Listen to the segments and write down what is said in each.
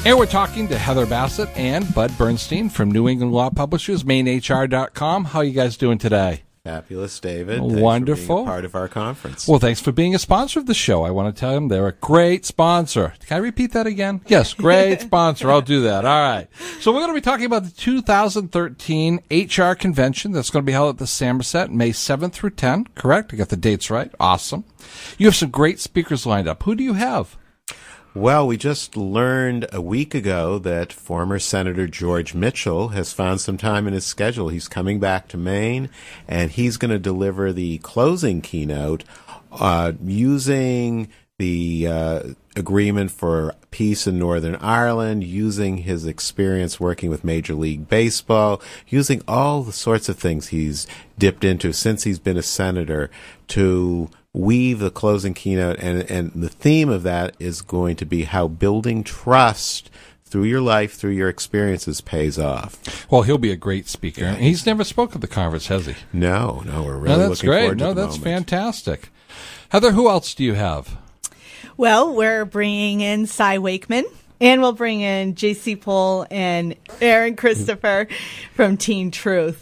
And we're talking to Heather Bassett and Bud Bernstein from New England Law Publishers, MaineHR.com. How are you guys doing today? Fabulous, David. Wonderful. Thanks for being a part of our conference. Well, thanks for being a sponsor of the show. I want to tell them they're a great sponsor. Can I repeat that again? Yes, great sponsor. I'll do that. All right. So we're going to be talking about the 2013 HR convention that's going to be held at the Samoset May 7th through 10th. Correct? I got the dates right. Awesome. You have some great speakers lined up. Who do you have? Well, we just learned a week ago that former Senator George Mitchell has found some time in his schedule. He's coming back to Maine, and he's going to deliver the closing keynote using the agreement for peace in Northern Ireland, using his experience working with Major League Baseball, using all the sorts of things he's dipped into since he's been a senator to weave the closing keynote, and the theme of that is going to be how building trust through your life, through your experiences, pays off. Well, he'll be a great speaker. Yeah. He's never spoken at the conference, has he? No, we're really looking forward to the moment. That's fantastic. Heather, who else do you have? Well, we're bringing in Cy Wakeman, and we'll bring in J.C. Pohl and Aaron Christopher from Teen Truth.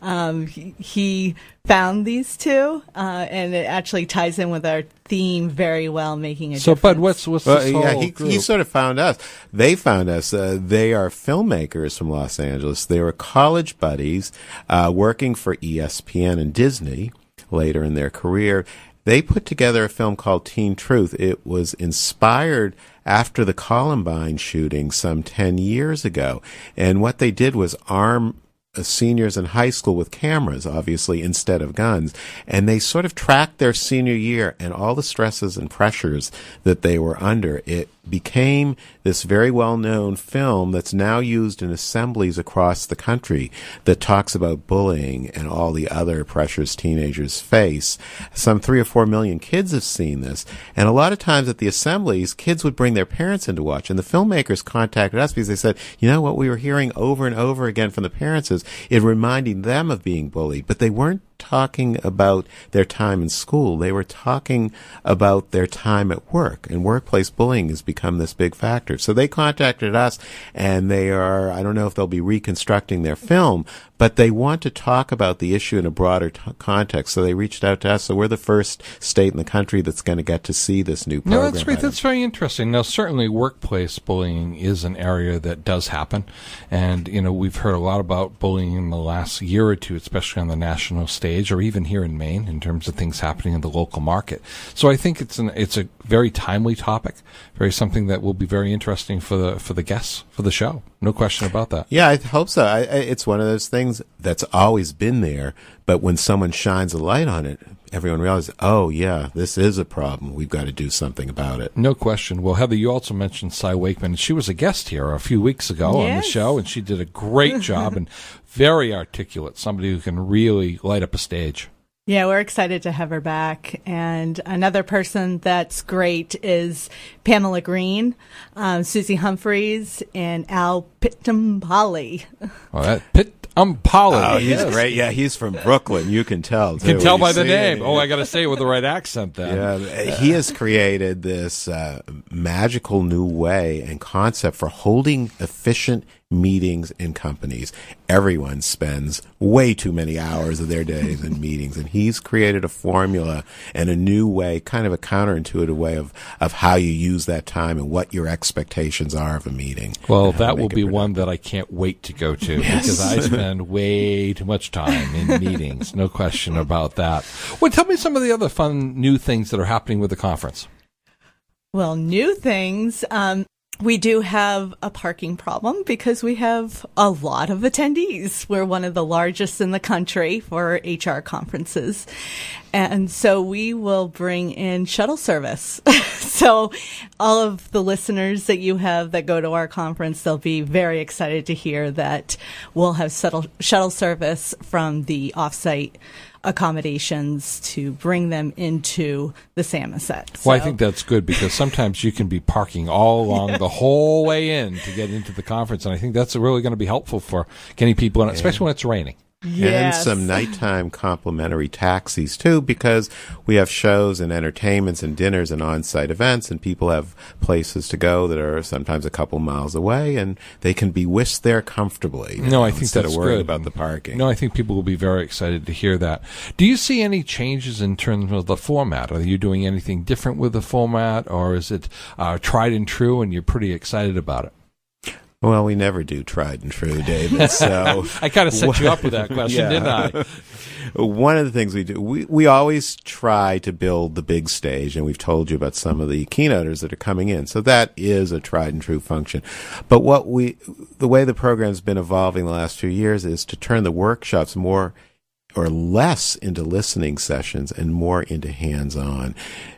He found these two, and it actually ties in with our theme very well, making a difference. So, Bud, what's this whole group? He sort of found us. They found us. They are filmmakers from Los Angeles. They were college buddies working for ESPN and Disney later in their career. They put together a film called Teen Truth. It was inspired after the Columbine shooting some 10 years ago. And what they did was arm seniors in high school with cameras, obviously, instead of guns. And they sort of tracked their senior year and all the stresses and pressures that they were under. It became this very well-known film that's now used in assemblies across the country that talks about bullying and all the other pressures teenagers face. Some 3 or 4 million kids have seen this. And a lot of times at the assemblies, kids would bring their parents in to watch. And the filmmakers contacted us because they said, you know, what we were hearing over and over again from the parents is it reminding them of being bullied. But they weren't talking about their time in school. They were talking about their time at work, and workplace bullying has become this big factor. So they contacted us, and they are, I don't know if they'll be reconstructing their film, but they want to talk about the issue in a broader context. So they reached out to us. So we're the first state in the country that's going to get to see this new program. No, that's great. That's very interesting. Now, certainly workplace bullying is an area that does happen. And, you know, we've heard a lot about bullying in the last year or two, especially on the national stage or even here in Maine in terms of things happening in the local market. So I think it's a very timely topic, very something that will be very interesting for the guests for the show. No question about that. Yeah, I hope so. It's one of those things that's always been there, but when someone shines a light on it, everyone realizes, oh, yeah, this is a problem. We've got to do something about it. No question. Well, Heather, you also mentioned Cy Wakeman. She was a guest here a few weeks ago on the show, and she did a great job and very articulate, somebody who can really light up a stage. Yeah, we're excited to have her back. And another person that's great is Pamela Green, Susie Humphreys, and Al Pitampali. Oh, that Pitampali. Oh, he's great. Yeah, he's from Brooklyn. You can tell. You can tell by the name. Oh, I got to say it with the right accent then. Yeah, he has created this magical new way and concept for holding efficient meetings in companies. Everyone spends way too many hours of their days in meetings, and he's created a formula and a new way, kind of a counterintuitive way of how you use that time and what your expectations are of a meeting. Well, that will be one that I can't wait to go to because I spend way too much time in meetings. No question about that. Well, tell me some of the other fun new things that are happening with the conference. Well, new things. We do have a parking problem because we have a lot of attendees. We're one of the largest in the country for HR conferences. And so we will bring in shuttle service. So all of the listeners that you have that go to our conference, they'll be very excited to hear that we'll have shuttle service from the offsite accommodations to bring them into the Samoset. Well, I think that's good because sometimes you can be parking all along the whole way in to get into the conference, and I think that's really going to be helpful for getting people in, especially when it's raining. Yes. And some nighttime complimentary taxis, too, because we have shows and entertainments and dinners and on-site events, and people have places to go that are sometimes a couple miles away, and they can be whisked there comfortably. No, I think instead that's of worrying good. about the parking. No, I think people will be very excited to hear that. Do you see any changes in terms of the format? Are you doing anything different with the format, or is it tried and true, and you're pretty excited about it? Well, we never do tried and true, David. So I kind of set you up with that question, didn't I? One of the things we do, we always try to build the big stage, and we've told you about some of the keynoters that are coming in. So that is a tried and true function. But the way the program's been evolving the last few years is to turn the workshops more or less into listening sessions and more into hands-on,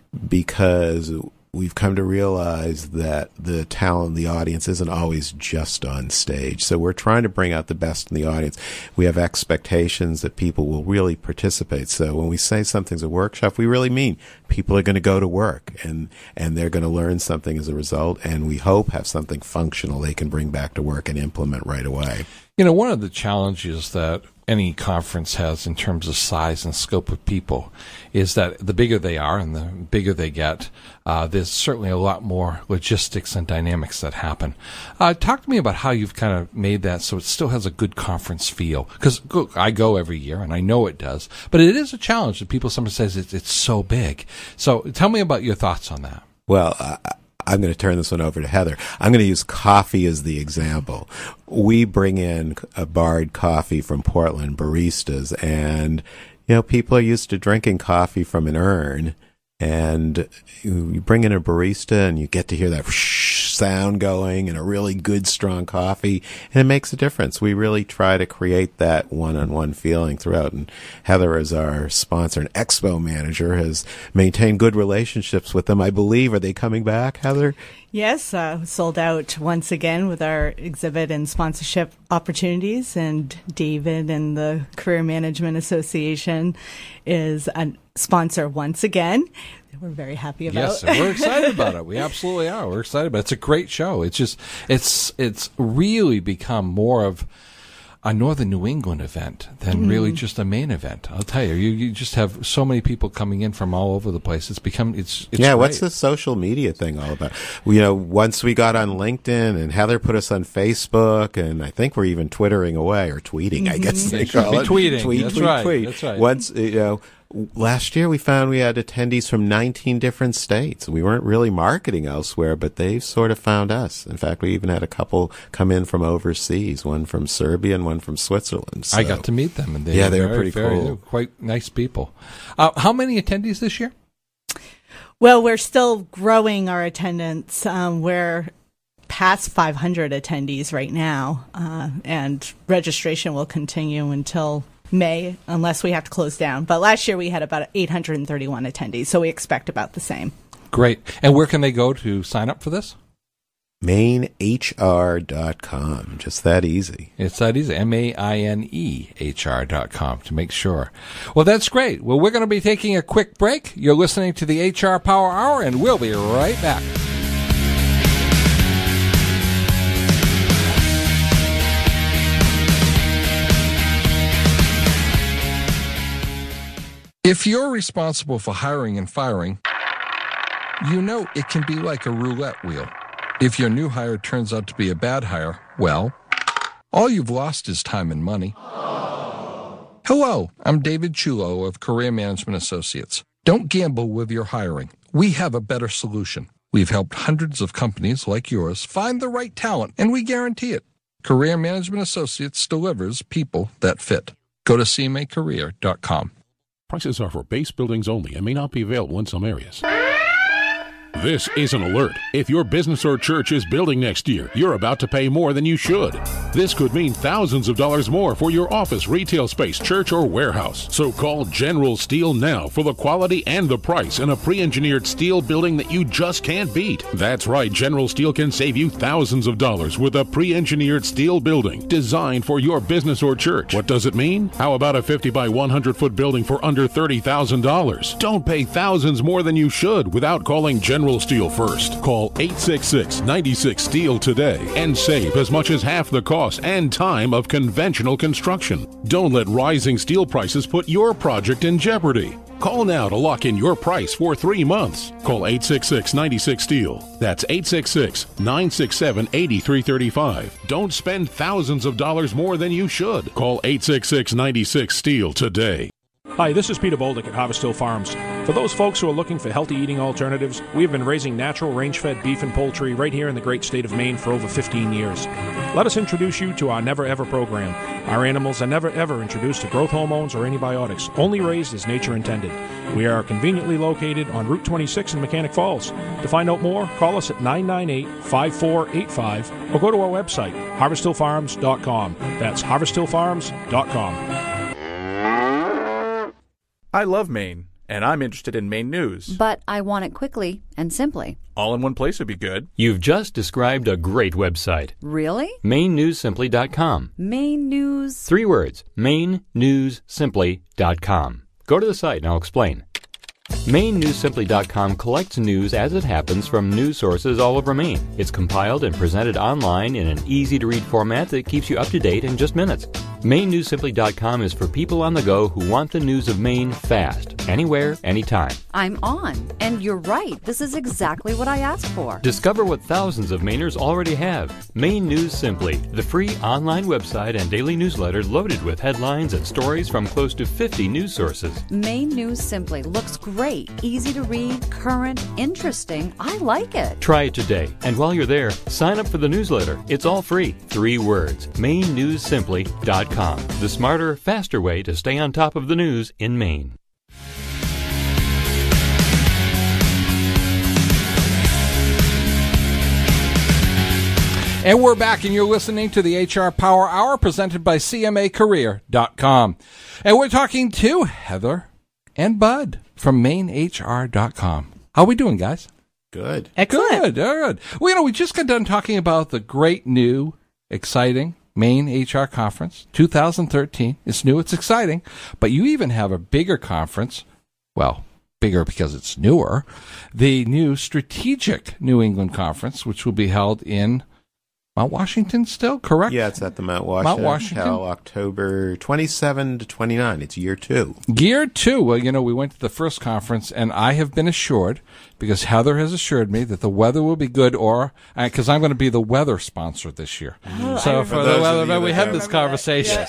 because we've come to realize that the talent in the audience isn't always just on stage. So we're trying to bring out the best in the audience. We have expectations that people will really participate. So when we say something's a workshop, we really mean people are going to go to work and they're going to learn something as a result, and we hope have something functional they can bring back to work and implement right away. You know, one of the challenges that any conference has in terms of size and scope of people is that the bigger they are and the bigger they get, there's certainly a lot more logistics and dynamics that happen. Talk to me about how you've kind of made that so it still has a good conference feel. Because I go every year, and I know it does, but it is a challenge that people sometimes say it's so big. So tell me about your thoughts on that. Well, I'm going to turn this one over to Heather. I'm going to use coffee as the example. We bring in a barred coffee from Portland, baristas, and, people are used to drinking coffee from an urn, and you bring in a barista and you get to hear that sound going and a really good, strong coffee, and it makes a difference. We really try to create that one-on-one feeling throughout, and Heather, as our sponsor and expo manager, has maintained good relationships with them, I believe. Are they coming back, Heather? Yes, sold out once again with our exhibit and sponsorship opportunities, and David and the Career Management Association is a sponsor once again. We're very happy about. Yes, and we're excited about it. We absolutely are. We're excited about it. It's a great show. It's just, it's really become more of a Northern New England event than really just a main event. I'll tell you, you just have so many people coming in from all over the place. It's yeah. great. What's the social media thing all about? Once we got on LinkedIn and Heather put us on Facebook, and I think we're even Twittering away or tweeting. I guess they call it tweeting. Tweet. That's right. Once last year we found we had attendees from 19 different states. We weren't really marketing elsewhere, but they sort of found us. In fact, we even had a couple come in from overseas, one from Serbia and one from Switzerland. So, I got to meet them, and they were pretty cool. They were quite nice people. How many attendees this year? Well, we're still growing our attendance. We're past 500 attendees right now, and registration will continue until May, unless we have to close down. But last year we had about 831 attendees, so we expect about the same. Great. And where can they go to sign up for this? MaineHR.com. Just that easy. It's that easy. MaineHR.com to make sure. Well, that's great. Well, we're going to be taking a quick break. You're listening to the HR Power Hour, and we'll be right back. If you're responsible for hiring and firing, you know it can be like a roulette wheel. If your new hire turns out to be a bad hire, well, all you've lost is time and money. Hello, I'm David Chulo of Career Management Associates. Don't gamble with your hiring. We have a better solution. We've helped hundreds of companies like yours find the right talent, and we guarantee it. Career Management Associates delivers people that fit. Go to cmacareer.com. Prices are for base buildings only and may not be available in some areas. This is an alert. If your business or church is building next year, you're about to pay more than you should. This could mean thousands of dollars more for your office, retail space, church, or warehouse. So call General Steel now for the quality and the price in a pre-engineered steel building that you just can't beat. That's right, General Steel can save you thousands of dollars with a pre-engineered steel building designed for your business or church. What does it mean? How about a 50 by 100 foot building for under $30,000? Don't pay thousands more than you should without calling General General Steel first. Call 866-96-STEEL today and save as much as half the cost and time of conventional construction. Don't let rising steel prices put your project in jeopardy. Call now to lock in your price for 3 months. Call 866-96-STEEL. That's 866-967-8335. Don't spend thousands of dollars more than you should. Call 866-96-STEEL today. Hi, this is Peter Boldick at Harvest Hill Farms. For those folks who are looking for healthy eating alternatives, we have been raising natural range-fed beef and poultry right here in the great state of Maine for over 15 years. Let us introduce you to our Never Ever program. Our animals are never ever introduced to growth hormones or antibiotics, only raised as nature intended. We are conveniently located on Route 26 in Mechanic Falls. To find out more, call us at 998-5485 or go to our website, harvesthillfarms.com. That's harvesthillfarms.com. I love Maine, and I'm interested in Maine news. But I want it quickly and simply. All in one place would be good. You've just described a great website. Really? MaineNewsSimply.com. Maine News. 3 words. MaineNewsSimply.com. Go to the site and I'll explain. MaineNewsSimply.com collects news as it happens from news sources all over Maine. It's compiled and presented online in an easy-to-read format that keeps you up to date in just minutes. MaineNewsSimply.com is for people on the go who want the news of Maine fast, anywhere, anytime. I'm on. And you're right. This is exactly what I asked for. Discover what thousands of Mainers already have. Maine News Simply, the free online website and daily newsletter loaded with headlines and stories from close to 50 news sources. Maine News Simply looks great. Easy to read, current, interesting. I like it. Try it today. And while you're there, sign up for the newsletter. It's all free. 3 words. MaineNewsSimply.com. The smarter, faster way to stay on top of the news in Maine. And we're back, and you're listening to the HR Power Hour presented by CMAcareer.com. And we're talking to Heather and Bud from MaineHR.com. How are we doing, guys? Good. Excellent. Good. Well, we just got done talking about the great new, exciting Maine HR Conference 2013. It's new, it's exciting, but you even have a bigger conference, well, bigger because it's newer, the new Strategic New England Conference, which will be held in Mount Washington still, correct? Yeah, it's at the Mount Washington. Held October 27 to 29. It's year 2. Year 2. Well, we went to the first conference, and I have been assured, because Heather has assured me, that the weather will be good, or because I'm going to be the weather sponsor this year. So for the weather, we had this conversation.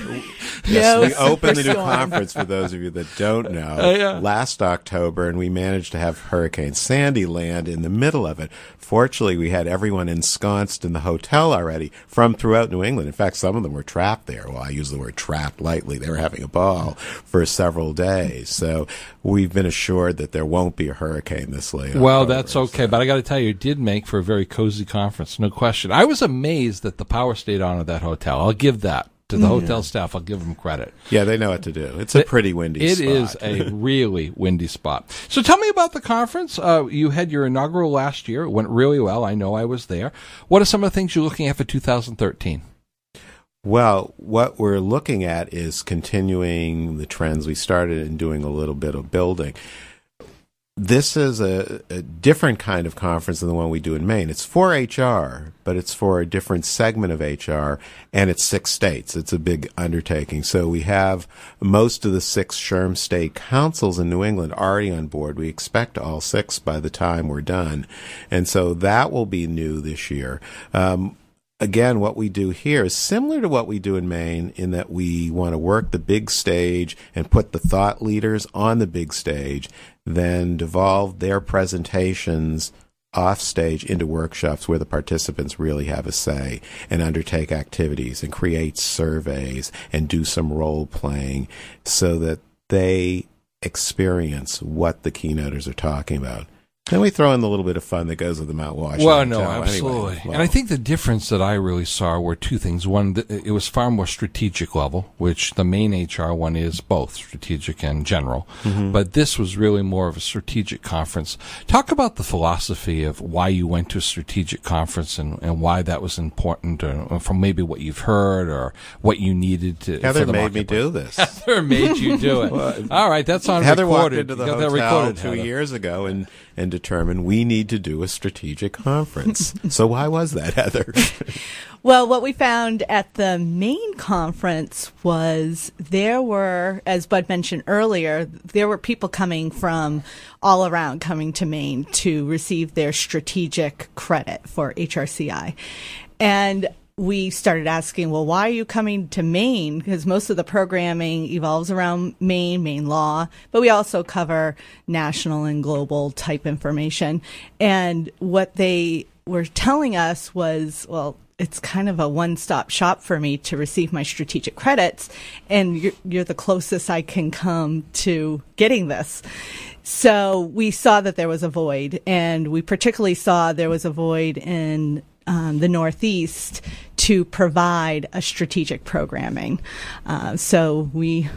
Yes, we opened the new conference, for those of you that don't know, last October, and we managed to have Hurricane Sandy land in the middle of it. Fortunately, we had everyone ensconced in the hotel already from throughout New England. In fact, some of them were trapped there. Well, I use the word trapped lightly. They were having a ball for several days. So we've been assured that there won't be a hurricane this late. Well, that's okay. But I got to tell you, it did make for a very cozy conference, no question. I was amazed that the power stayed on at that hotel. I'll give that to the hotel staff. I'll give them credit. Yeah, they know what to do. It's a pretty windy spot. It is a really windy spot. So tell me about the conference. You had your inaugural last year. It went really well. I know I was there. What are some of the things you're looking at for 2013? Well, what we're looking at is continuing the trends we started and doing a little bit of building. This is a different kind of conference than the one we do in Maine. It's for HR, but it's for a different segment of HR, and it's 6 states. It's a big undertaking. So we have most of the 6 SHRM state councils in New England already on board. We expect all 6 by the time we're done. And so that will be new this year. Again, what we do here is similar to what we do in Maine in that we want to work the big stage and put the thought leaders on the big stage, then devolve their presentations off stage into workshops where the participants really have a say and undertake activities and create surveys and do some role playing so that they experience what the keynoters are talking about. Then we throw in the little bit of fun that goes with the Mount Washington. Well, no, absolutely. Anyway, and I think the difference that I really saw were 2 things. One, it was far more strategic level, which the main HR one is both strategic and general. Mm-hmm. But this was really more of a strategic conference. Talk about the philosophy of why you went to a strategic conference and why that was important, or from maybe what you've heard or what you needed to. Heather made me do this. Heather made you do it. Well, all right, that's on Heather recorded. Walked into the hotel 2 years ago and then determined we need to do a strategic conference. So why was that, Heather? Well, what we found at the Maine conference was there were, as Bud mentioned earlier, there were people coming from all around coming to Maine to receive their strategic credit for HRCI. And we started asking, well, why are you coming to Maine? Because most of the programming evolves around Maine law, but we also cover national and global type information. And what they were telling us was, well, it's kind of a one-stop shop for me to receive my strategic credits, and you're the closest I can come to getting this. So we saw that there was a void, and we particularly saw there was a void in the Northeast to provide a strategic programming. So we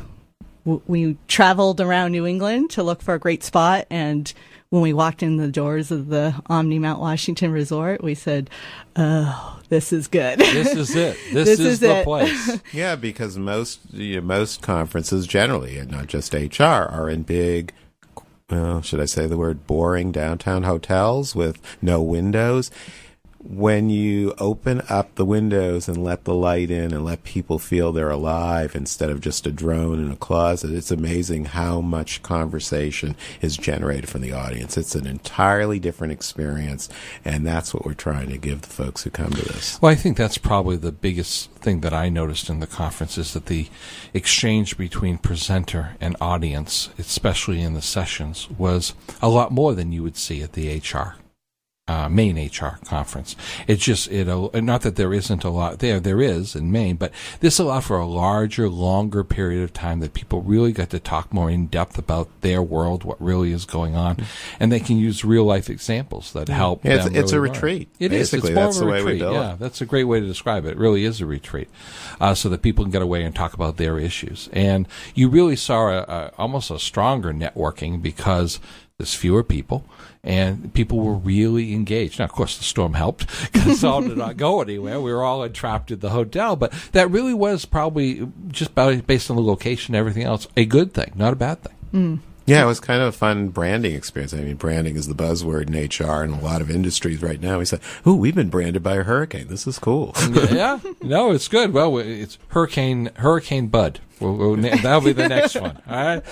traveled around New England to look for a great spot, and when we walked in the doors of the Omni Mount Washington Resort, we said, oh, this is good. This is it. This is the place. Yeah, because most conferences generally, and not just HR, are in big, should I say the word boring downtown hotels with no windows. When you open up the windows and let the light in and let people feel they're alive instead of just a drone in a closet, it's amazing how much conversation is generated from the audience. It's an entirely different experience, and that's what we're trying to give the folks who come to this. Well, I think that's probably the biggest thing that I noticed in the conference is that the exchange between presenter and audience, especially in the sessions, was a lot more than you would see at the Maine HR conference. It's just, not that there isn't a lot there is in Maine, but this allowed for a larger, longer period of time that people really got to talk more in depth about their world, what really is going on, and they can use real life examples that help them really It's a learn. retreat. It Basically, is. It's more that's of a the way we retreat. do it. Yeah, that's a great way to describe it. It really is a retreat, so that people can get away and talk about their issues. And you really saw almost a stronger networking because there's fewer people, and people were really engaged. Now, of course, the storm helped because all did not go anywhere. We were all entrapped at the hotel, but that really was probably just based on the location and everything else, a good thing, not a bad thing. Mm. Yeah, it was kind of a fun branding experience. I mean, branding is the buzzword in HR and a lot of industries right now. We said, "Ooh, we've been branded by a hurricane. This is cool." Yeah, no, it's good. Well, it's Hurricane Bud. That'll be the next one. All right.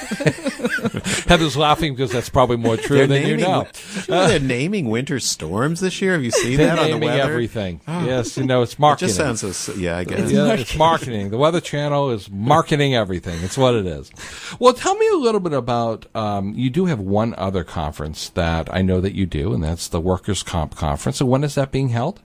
Heather's laughing because that's probably more true than you know. They're naming winter storms this year. Have you seen that on the naming weather? Everything. Oh. Yes, it's marketing. It just sounds so. Yeah, I guess. It's marketing. The Weather Channel is marketing everything. It's what it is. Well, tell me a little bit about. You do have one other conference that I know that you do, and that's the Workers' Comp Conference. And when is that being held?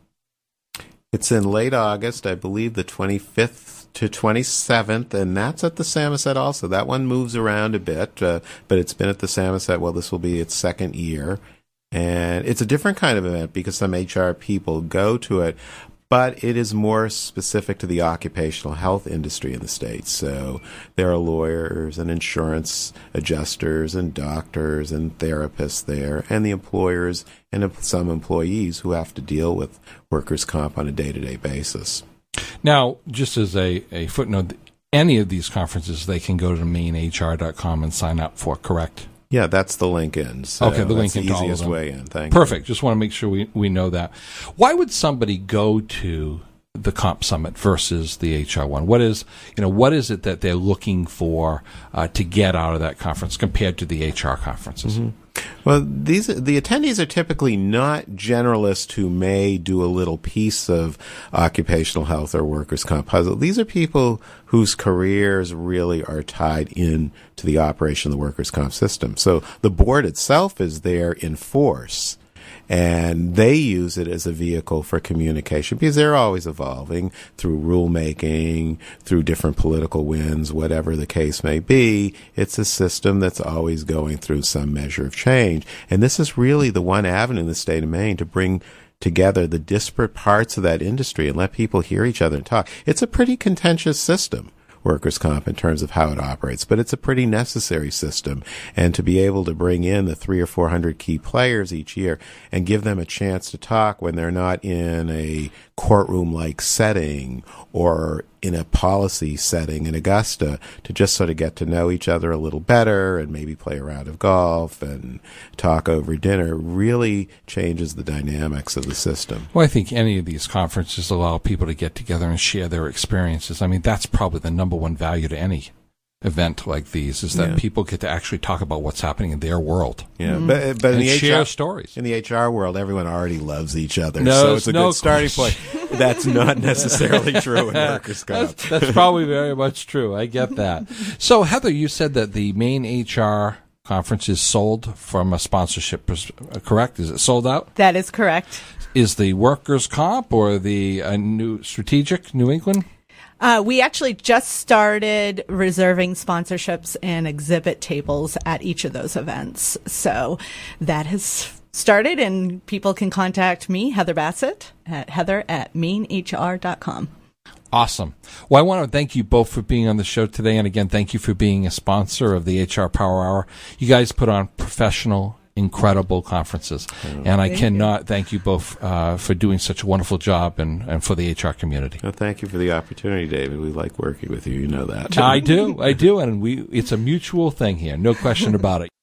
It's in late August, I believe, the 25th to 27th, and that's at the Samoset also. That one moves around a bit, but it's been at the Samoset. Well, this will be its second year, and it's a different kind of event because some HR people go to it, but it is more specific to the occupational health industry in the States. So there are lawyers and insurance adjusters and doctors and therapists there, and the employers and some employees who have to deal with workers' comp on a day-to-day basis. Now, just as a footnote, any of these conferences, they can go to mainehr.com and sign up for, correct? Yeah, that's the link in. So okay, the link that's into the all of easiest them. way in. Thank you. Perfect. Just want to make sure we know that. Why would somebody go to the Comp Summit versus the HR one? What is it that they're looking for to get out of that conference compared to the HR conferences? Mm-hmm. Well, the attendees are typically not generalists who may do a little piece of occupational health or workers' comp puzzle. These are people whose careers really are tied in to the operation of the workers' comp system. So the board itself is there in force, and they use it as a vehicle for communication because they're always evolving through rulemaking, through different political winds, whatever the case may be. It's a system that's always going through some measure of change. And this is really the one avenue in the state of Maine to bring together the disparate parts of that industry and let people hear each other and talk. It's a pretty contentious system, workers' comp, in terms of how it operates, but it's a pretty necessary system. And to be able to bring in the 300 or 400 key players each year and give them a chance to talk when they're not in a courtroom-like setting or in a policy setting in Augusta to just sort of get to know each other a little better and maybe play a round of golf and talk over dinner really changes the dynamics of the system. Well, I think any of these conferences allow people to get together and share their experiences. I mean, that's probably the number one value to any event like these, is that people get to actually talk about what's happening in their world. Yeah, but in the share HR stories. In the HR world, everyone already loves each other, No, so it's a no good starting point. That's not necessarily true in workers' comp. That's probably very much true. I get that. So, Heather, you said that the main HR conference is sold from a sponsorship, correct? Is it sold out? That is correct. Is the workers' comp or the new strategic New England? We actually just started reserving sponsorships and exhibit tables at each of those events. So that has started, and people can contact me, Heather Bassett, at heather@mainhr.com. Awesome. Well, I want to thank you both for being on the show today. And again, thank you for being a sponsor of the HR Power Hour. You guys put on professional, incredible conferences. And I cannot thank you both for doing such a wonderful job and for the HR community. Well, thank you for the opportunity, David. We like working with you. You know that. I do. And it's a mutual thing here. No question about it.